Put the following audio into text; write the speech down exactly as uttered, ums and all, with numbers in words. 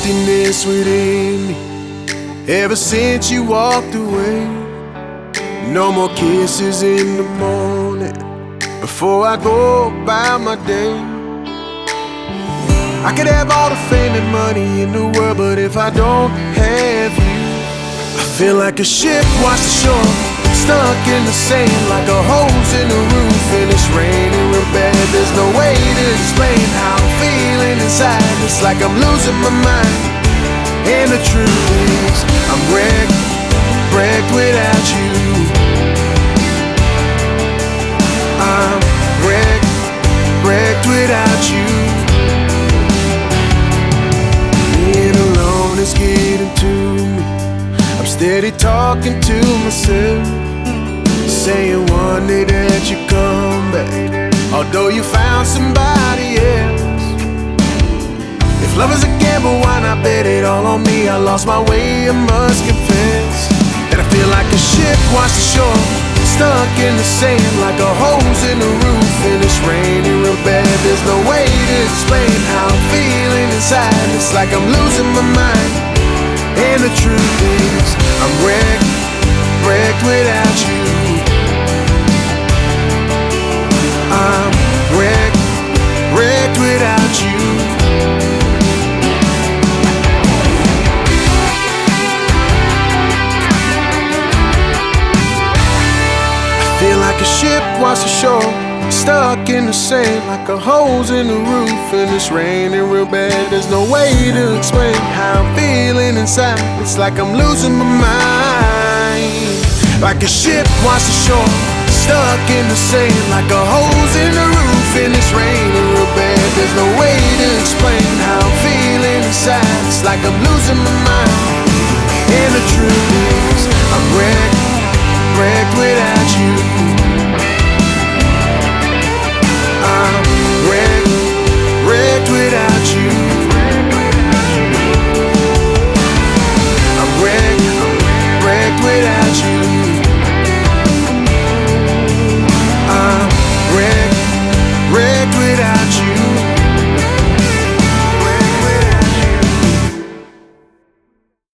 emptiness within me ever since you walked away. No more kisses in the morning before I go about my day. I could have all the fame and money in the world, but if I don't have you, I feel like a ship washed ashore, stuck in the sand like a hose in the roof, and it's raining real bad. There's no way to explain how I'm feeling inside. It's like I'm losing my mind, and the truth is I'm wrecked, wrecked without you. I'm wrecked, wrecked without you. Being alone is getting to me. I'm steady talking to myself, saying one day that you come back, although you found somebody else. If love is a gamble, why not bet it all on me? I lost my way, I must confess that I feel like a ship washed ashore, stuck in the sand like a hose in the roof, and it's raining real bad. There's no way to explain how I'm feeling inside. It's like I'm losing my mind, and the truth is I'm wrecked, wrecked without you. I'm wrecked, wrecked without you. I feel like a ship washed ashore, stuck in the sand like a hose in the roof, and it's raining real bad. There's no way to explain how I'm feeling inside. It's like I'm losing my mind. Like a ship washed ashore, stuck in the sand like a hose in the roof, and it's raining real bad. There's no way to explain how I'm feeling inside. It's like I'm losing my mind, and the truth is I'm wrecked, wrecked without you.